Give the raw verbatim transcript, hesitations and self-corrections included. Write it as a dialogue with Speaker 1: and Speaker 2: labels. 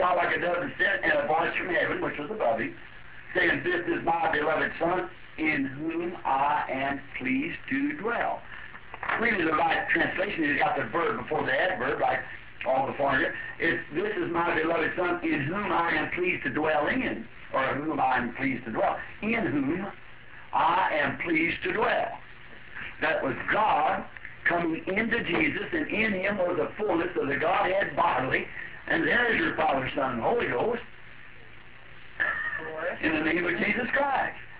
Speaker 1: God like a dove descended, and a voice from heaven, which was above him, saying, This is my beloved Son, in whom I am pleased to dwell. Really, the right translation is got the verb before the adverb, like all before here. It's, This is my beloved Son, in whom I am pleased to dwell in, or whom I am pleased to dwell, in whom I am pleased to dwell. That was God coming into Jesus, and in him was the fullness of the Godhead bodily, and there is your Father, Son, and Holy Ghost, in the name of Jesus Christ.